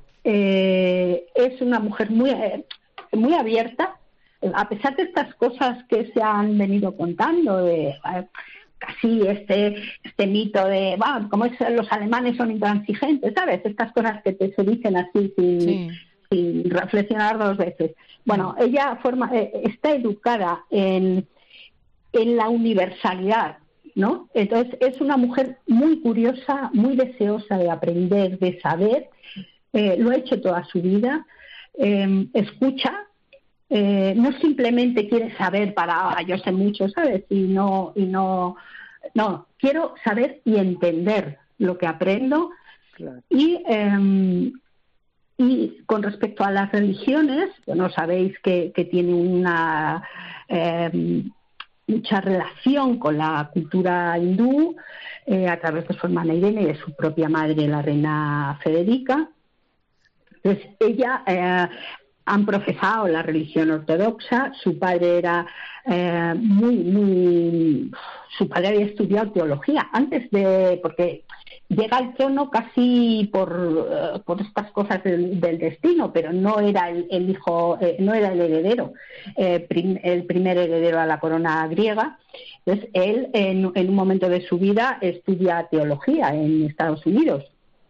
Eh, es una mujer muy, eh, muy abierta. A pesar de estas cosas que se han venido contando, de eh, casi este este mito de, bueno, como es, los alemanes son intransigentes, ¿sabes? Estas cosas que te se dicen así sin... Sí. sin reflexionar dos veces. Bueno, ella forma, eh, está educada en, en la universalidad, ¿no? Entonces es una mujer muy curiosa, muy deseosa de aprender, de saber, eh, lo ha hecho toda su vida, eh, escucha, eh, no simplemente quiere saber para, ah, yo sé mucho, ¿sabes? Y no, y no, no, quiero saber y entender lo que aprendo. Claro. Y eh, Y con respecto a las religiones, bueno, sabéis que, que tiene una eh, mucha relación con la cultura hindú eh, a través de su hermana Irene y de su propia madre, la reina Federica. Entonces, ella eh, han profesado la religión ortodoxa. Su padre era eh, muy, muy... Su padre había estudiado teología antes de... porque llega al trono casi por, uh, por estas cosas del, del destino, pero no era el, el hijo, eh, no era el heredero, eh, prim, el primer heredero a la corona griega. Entonces él en, en un momento de su vida estudia teología en Estados Unidos.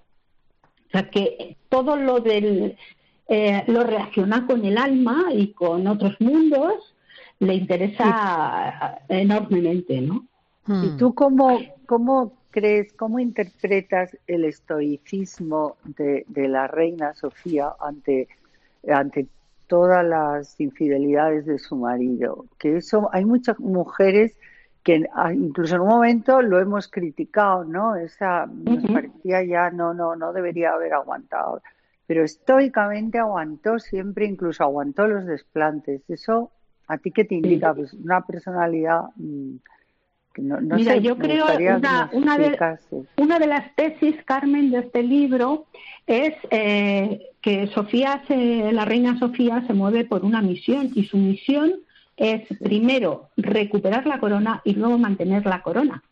O sea que todo lo del eh, lo relaciona con el alma y con otros mundos le interesa sí. enormemente, ¿no? Hmm. ¿Y tú cómo, cómo crees, cómo interpretas el estoicismo de, de la reina Sofía ante, ante todas las infidelidades de su marido? Que eso, hay muchas mujeres que incluso en un momento lo hemos criticado, ¿no? Esa nos uh-huh. parecía ya no, no, no debería haber aguantado. pero estoicamente aguantó siempre, incluso aguantó los desplantes. Eso, ¿a ti qué te indica? Pues una personalidad... Mmm, no, no Mira, sé, yo creo una, una, de, una de las tesis, Carmen, de este libro es eh, que Sofía, se, la reina Sofía, se mueve por una misión, y su misión es primero recuperar la corona y luego mantener la corona.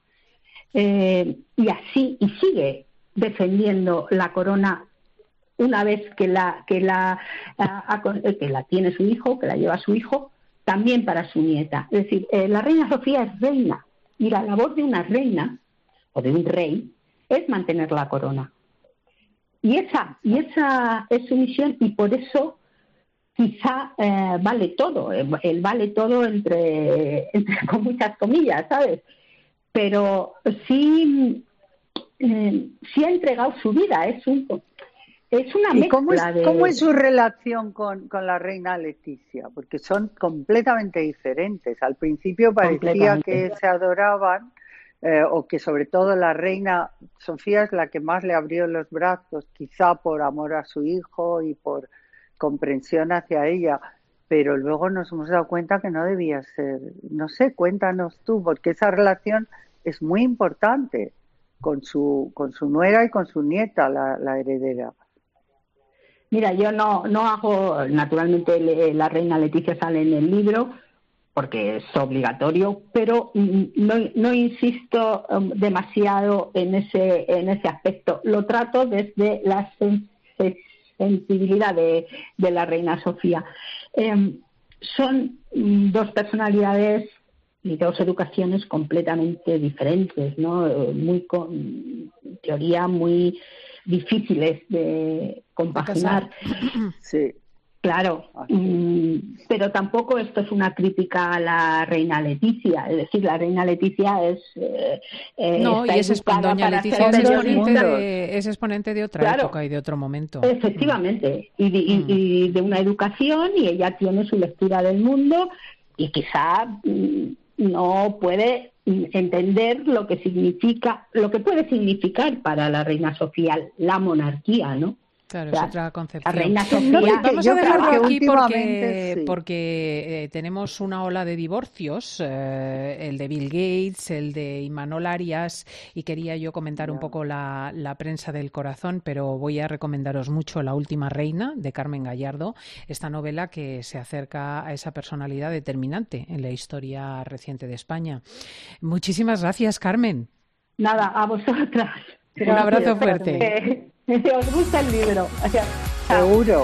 Eh, y así, y sigue defendiendo la corona una vez que la, que la, a, a, que la tiene su hijo, que la lleva su hijo, también para su nieta. Es decir, eh, la reina Sofía es reina, y la labor de una reina o de un rey es mantener la corona. Y esa, y esa es su misión, y por eso quizá eh, vale todo, el vale todo entre, entre con muchas comillas, ¿sabes? Pero sí, eh, sí ha entregado su vida, es un es una mezcla. ¿Y cómo es, de... cómo es su relación con, con la reina Leticia? Porque son completamente diferentes. Al principio parecía que se adoraban, eh, o que sobre todo la reina Sofía es la que más le abrió los brazos, quizá por amor a su hijo y por comprensión hacia ella, pero luego nos hemos dado cuenta que no debía ser. No sé, cuéntanos tú, porque esa relación es muy importante con su con su nuera y con su nieta, la, la heredera. Mira, yo no no hago, naturalmente la reina Leticia sale en el libro porque es obligatorio, pero no, no insisto demasiado en ese en ese aspecto. Lo trato desde la sensibilidad de, de la reina Sofía. Eh, son dos personalidades y dos educaciones completamente diferentes, ¿no? Muy con en teoría muy difíciles de compaginar. Sí. Claro, mm, pero tampoco esto es una crítica a la reina Leticia, es decir, la reina Leticia es eh, no, y es doña Leticia es exponente, de, es exponente de otra claro, época y de otro momento. Efectivamente, mm. y, de, y, mm. y de una educación, y ella tiene su lectura del mundo, y quizá mm, no puede entender lo que significa, lo que puede significar para la reina Sofía la monarquía, ¿no? Claro, es otra concepción. La reina Sofía, vamos a dejarlo aquí porque, sí. porque eh, tenemos una ola de divorcios, eh, el de Bill Gates, el de Imanol Arias, y quería yo comentar yeah. un poco la, la prensa del corazón, pero voy a recomendaros mucho La última reina, de Carmen Gallardo, esta novela que se acerca a esa personalidad determinante en la historia reciente de España. Muchísimas gracias, Carmen. Nada, a vosotras. Un abrazo fuerte. ¿Os gusta el libro? O sea, seguro.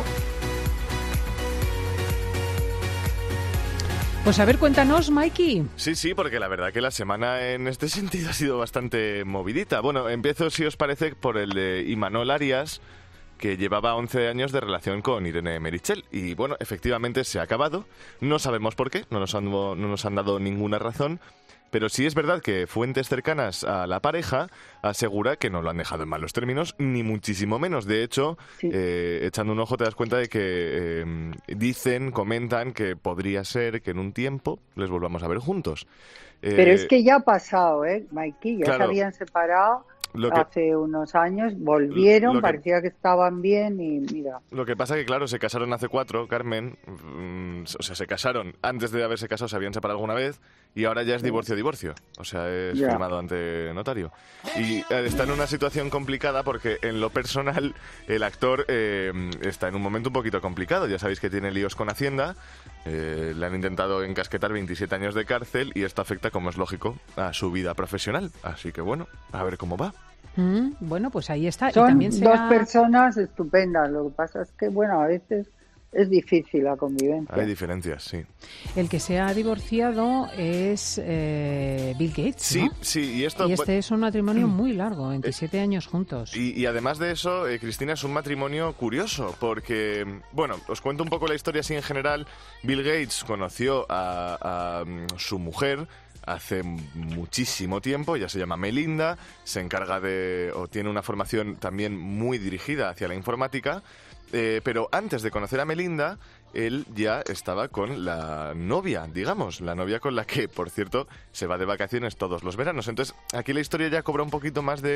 Pues a ver, cuéntanos, Mikey. Sí, sí, porque la verdad que la semana en este sentido ha sido bastante movidita. Bueno, empiezo, si os parece, por el de Imanol Arias, que llevaba once años de relación con Irene Merichel. Y bueno, efectivamente se ha acabado. No sabemos por qué, no nos han, no nos han dado ninguna razón. Pero sí es verdad que fuentes cercanas a la pareja asegura que no lo han dejado en malos términos, ni muchísimo menos. De hecho, sí. eh, echando un ojo te das cuenta de que eh, dicen, comentan que podría ser que en un tiempo les volvamos a ver juntos. Eh, Pero es que ya ha pasado, ¿eh, Mikey? Ya claro, se habían separado que, hace unos años, volvieron, que, parecía que estaban bien y mira. Lo que pasa que, claro, se casaron hace cuatro, Carmen, mmm, o sea, se casaron, antes de haberse casado se habían separado alguna vez y ahora ya es divorcio-divorcio, o sea, es yeah. firmado ante notario. Y eh, está en una situación complicada porque en lo personal el actor eh, está en un momento un poquito complicado, ya sabéis que tiene líos con Hacienda, eh, le han intentado encasquetar veintisiete años de cárcel y esto afecta, como es lógico, a su vida profesional, así que bueno, a ver cómo va. Mm, bueno, pues ahí está. Son y también se dos ha... personas estupendas, lo que pasa es que, bueno, a veces es difícil la convivencia. Hay diferencias, sí. El que se ha divorciado es eh, Bill Gates, Sí, ¿no? sí. Y, esto, y este es un matrimonio muy largo, veintisiete eh, años juntos. Y, y además de eso, eh, Cristina, es un matrimonio curioso, porque, bueno, os cuento un poco la historia así en general. Bill Gates conoció a, a, a su mujer hace muchísimo tiempo, ella se llama Melinda, se encarga de, o tiene una formación también muy dirigida hacia la informática, eh, pero antes de conocer a Melinda, él ya estaba con la novia, digamos, la novia con la que, por cierto, se va de vacaciones todos los veranos. Entonces, aquí la historia ya cobra un poquito más de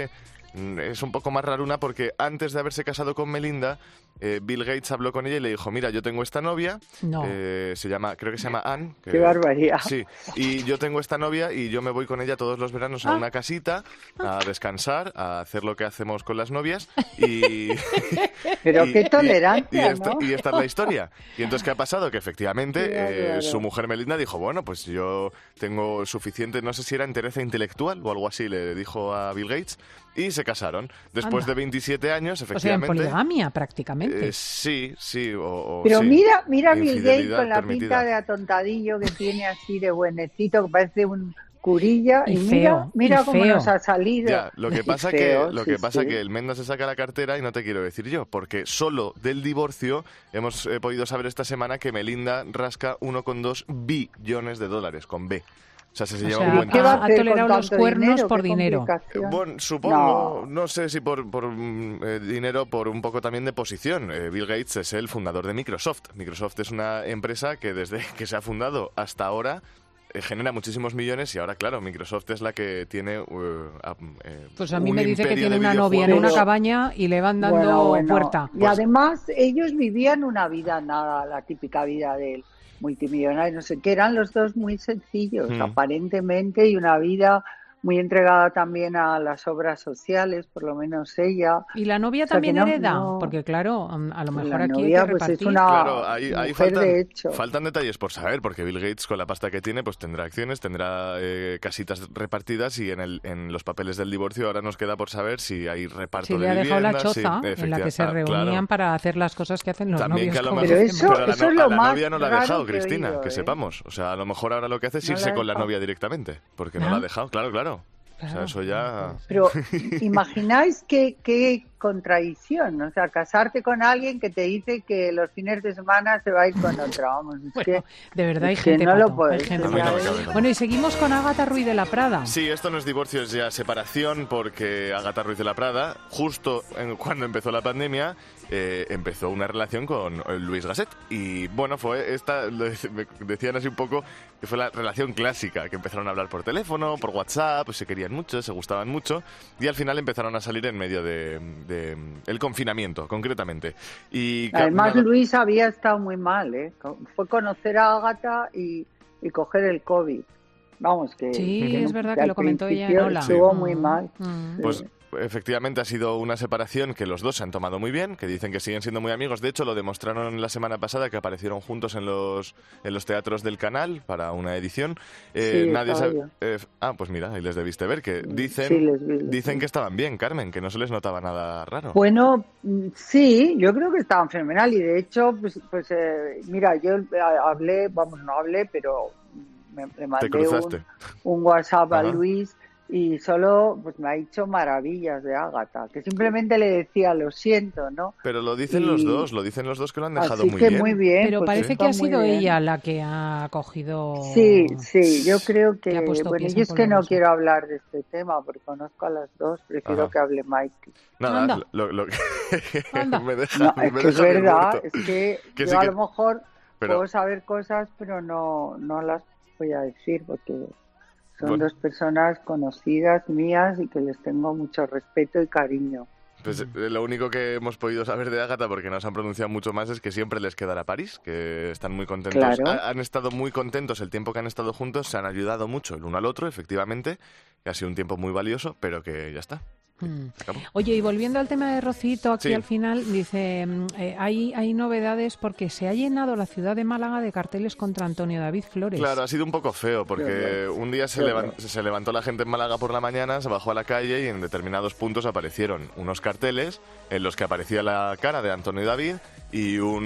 es un poco más raruna porque antes de haberse casado con Melinda, eh, Bill Gates habló con ella y le dijo, mira, yo tengo esta novia, no. eh, se llama, creo que se llama Anne. Que, ¡Qué barbaridad! Sí, y yo tengo esta novia y yo me voy con ella todos los veranos a Ah. una casita a descansar, a hacer lo que hacemos con las novias y... Pero y, qué y- tolerancia, y, esto- ¿no? y esta es la historia. Y entonces, ¿qué ha pasado? Que efectivamente Claro, eh, claro. su mujer Melinda dijo, bueno, pues yo tengo suficiente, no sé si era entereza intelectual o algo así, le dijo a Bill Gates, y se casaron. Después Anda. de veintisiete años, O sea, en efectivamente... poligamia prácticamente. eh, sí, sí, o, o Pero sí, mira, mira a Bill Gates infidelidad con la permitida. pinta de atontadillo que tiene así de buenecito, que parece un curilla. Y Y, feo, mira, mira y cómo feo. nos ha salido. Ya, lo que Y pasa feo, que lo sí, que pasa sí. que el Menda se saca la cartera y no te quiero decir yo, porque solo del divorcio hemos eh, podido saber esta semana que Melinda rasca uno coma dos billones de dólares con B. O sea, se, se O lleva sea, un buen ¿Qué va a ha hacer tolerado con los tanto cuernos dinero? por Qué dinero. complicación. Eh, Bueno, supongo, no, No. sé si por, por mm, eh, dinero, por un poco también de posición. Eh, Bill Gates es el fundador de Microsoft. Microsoft es una empresa que desde que se ha fundado hasta ahora eh, genera muchísimos millones y ahora, claro, Microsoft es la que tiene... eh, a- eh, Pues a mí un me dice que imperio tiene de una novia en una videojuegos. cabaña y le van dando Bueno, bueno. puerta. Y Pues- además ellos vivían una vida nada, la típica vida del multimillonario, no sé qué, eran los dos muy sencillos, Mm. aparentemente, y una vida muy entregada también a las obras sociales, por lo menos ella. ¿Y la novia O sea, también que no- hereda? no. Porque claro, mm, a lo Pues mejor la aquí novia, hay que pues, es repartir. una- Claro, ahí, ahí mujer faltan, de hecho. faltan detalles por saber, porque Bill Gates con la pasta que tiene, pues tendrá acciones, tendrá eh, casitas repartidas y en, el, en los papeles del divorcio ahora nos queda por saber si hay reparto Si de le ha dejado la viviendas, sí, choza en la efectiva- que se ah, reunían claro. para hacer las cosas que hacen los También novios. que a lo como mejor, Pero dicen. eso- pero a la, eso es no- lo a la más novia no la ha raro dejado, que he Cristina, oído, que ¿eh? sepamos. O sea, a lo mejor ahora lo que hace es No irse la ha con la dejado. novia directamente, porque no ¿Ah? la ha dejado, claro, claro. O sea, Claro. eso ya... Pero imagináis qué, qué contradicción, o sea, casarte con alguien que te dice que los fines de semana se va a ir con otra, vamos, es Bueno, que, de verdad hay es que gente no lo pato, puedo hay gente A mí no pato. me cabe nada. Bueno, y seguimos con Ágata Ruiz de la Prada. Sí, esto no es divorcio, es ya separación, porque Ágata Ruiz de la Prada, justo en- cuando empezó la pandemia, eh, empezó una relación con eh, Luis Gasset. Y bueno, fue esta, lo dec- me decían así un poco, que fue la relación clásica, que empezaron a hablar por teléfono, por WhatsApp, pues se querían mucho, se gustaban mucho, y al final empezaron a salir en medio de, de- el confinamiento, concretamente. Y ca- además nada- Luis había estado muy mal, ¿eh? Fue conocer a Ágata y, y coger el COVID. Vamos, que... Sí, que es no- verdad que que al lo comentó ella en principio Hola. estuvo Mm, muy mal. mm. Pues efectivamente ha sido una separación que los dos se han tomado muy bien, que dicen que siguen siendo muy amigos. De hecho, lo demostraron la semana pasada, que aparecieron juntos en los, en los teatros del canal para una edición. Eh, Sí, nadie estaba sabe... yo. eh, ah, pues mira, ahí les debiste ver, que dicen, Sí, les vi, les dicen vi. que estaban bien, Carmen, que no se les notaba nada raro. Bueno, mm, sí, yo creo que estaban fenomenal y de hecho, pues, pues eh, mira, yo eh, hablé, vamos, no hablé, pero me, le mandé cruzaste. un, un WhatsApp Ajá. a Luis y solo pues me ha dicho maravillas de Ágata, que simplemente le decía lo siento, ¿no? Pero lo dicen Y- los dos, lo dicen los dos que lo han dejado Así muy que bien. muy bien. Pero pues parece está que ha muy sido bien. ella la que ha cogido... Sí, sí, yo creo que ha que, puesto bueno, pies yo en es que no polvorosa. quiero hablar de este tema porque conozco a las dos, prefiero Ajá. que hable Mike. Nada, Anda. lo, lo- Anda. me deja, No, me es que es deja bien verdad, muerto. es que, Que yo sí a que- lo mejor pero- puedo saber cosas, pero no, no las voy a decir porque son Bueno. dos personas conocidas mías y que les tengo mucho respeto y cariño. Pues eh, lo único que hemos podido saber de Ágata, porque no se han pronunciado mucho más, es que siempre les quedará París, que están muy contentos. Claro. Ha- han estado muy contentos el tiempo que han estado juntos, se han ayudado mucho el uno al otro, efectivamente, que ha sido un tiempo muy valioso, pero que ya está. Mm. Se acabó. Oye, y volviendo al tema de Rocito, aquí Sí. al final dice, mm, eh, hay, hay novedades porque se ha llenado la ciudad de Málaga de carteles contra Antonio David Flores. Claro, ha sido un poco feo, porque Qué un día se, Qué levan- horror. se levantó la gente en Málaga por la mañana, se bajó a la calle y en determinados puntos aparecieron unos carteles en los que aparecía la cara de Antonio David y un,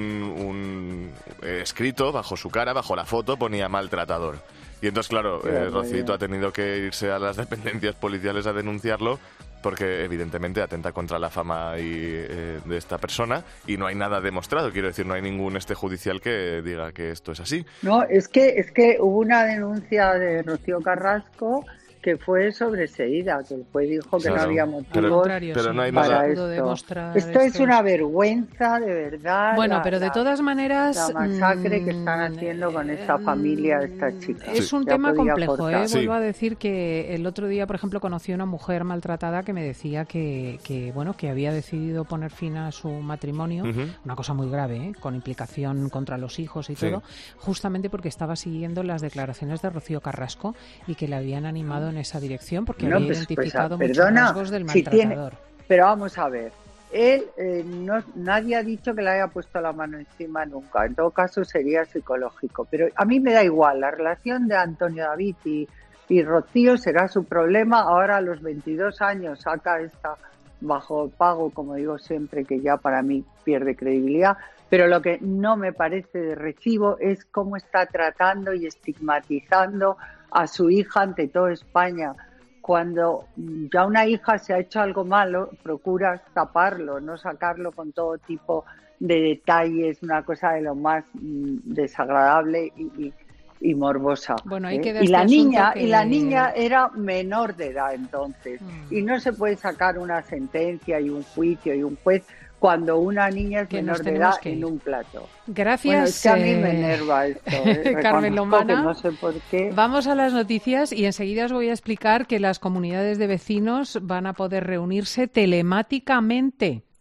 un, eh, escrito bajo su cara, bajo la foto, ponía maltratador. Y entonces, claro, Qué eh, barbaridad. Rocito ha tenido que irse a las dependencias policiales a denunciarlo porque evidentemente atenta contra la fama y, eh, de esta persona y no hay nada demostrado, quiero decir, no hay ningún este judicial que diga que esto es así. No, es que es que hubo una denuncia de Rocío Carrasco que fue sobreseída, que el juez dijo que claro, no había motivos pero, pero no hay para nada. esto. Esto, esto es una vergüenza, de verdad. Bueno, la, pero de la, todas maneras... La masacre mmm, que están haciendo con esta familia, esta chica. Es un ya tema complejo, ¿eh? Sí. Vuelvo a decir que el otro día, por ejemplo, conocí a una mujer maltratada que me decía que, que bueno, que había decidido poner fin a su matrimonio, uh-huh. una cosa muy grave, ¿eh? Con implicación contra los hijos y sí. todo, justamente porque estaba siguiendo las declaraciones de Rocío Carrasco y que le habían animado en esa dirección porque no, había pues, identificado pues, muchos perdona, rasgos del maltratador. Si tiene, pero vamos a ver, él, eh, no, nadie ha dicho que le haya puesto la mano encima nunca, en todo caso sería psicológico, pero a mí me da igual, la relación de Antonio David y, y Rocío será su problema, ahora a los veintidós años saca esta bajo pago, como digo siempre, que ya para mí pierde credibilidad, pero lo que no me parece de recibo es cómo está tratando y estigmatizando a su hija ante toda España. Cuando ya una hija se ha hecho algo malo, procuras taparlo, no sacarlo con todo tipo de detalles, una cosa de lo más mm, desagradable y, y, y morbosa. Bueno, ahí ¿eh? queda y este la niña que... y la niña era menor de edad entonces mm. y no se puede sacar una sentencia y un juicio y un juez cuando una niña es que menor de edad en un plato. Gracias. Bueno, es que a mí me enerva esto. ¿eh? Carmen Lomana. No sé por qué. Vamos a las noticias y enseguida os voy a explicar que las comunidades de vecinos van a poder reunirse telemáticamente.